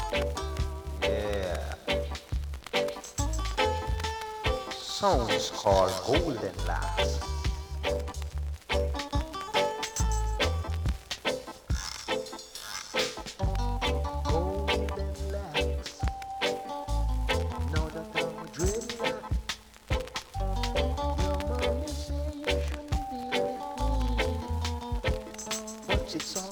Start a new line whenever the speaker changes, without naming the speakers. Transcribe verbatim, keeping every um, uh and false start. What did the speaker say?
Yeah, song is called Golden Locks. Golden Locks, know that I'm a dreadlock. Your mommy say you shouldn't be with me, but it's